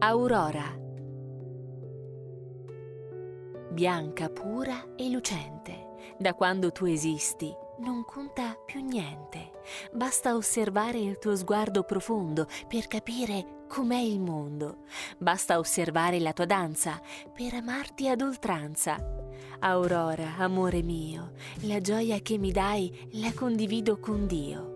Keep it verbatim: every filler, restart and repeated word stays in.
Aurora. Bianca, pura e lucente, da quando tu esisti non conta più niente. Basta osservare il tuo sguardo profondo per capire com'è il mondo. Basta osservare la tua danza per amarti ad oltranza. Aurora, amore mio, la gioia che mi dai la condivido con Dio.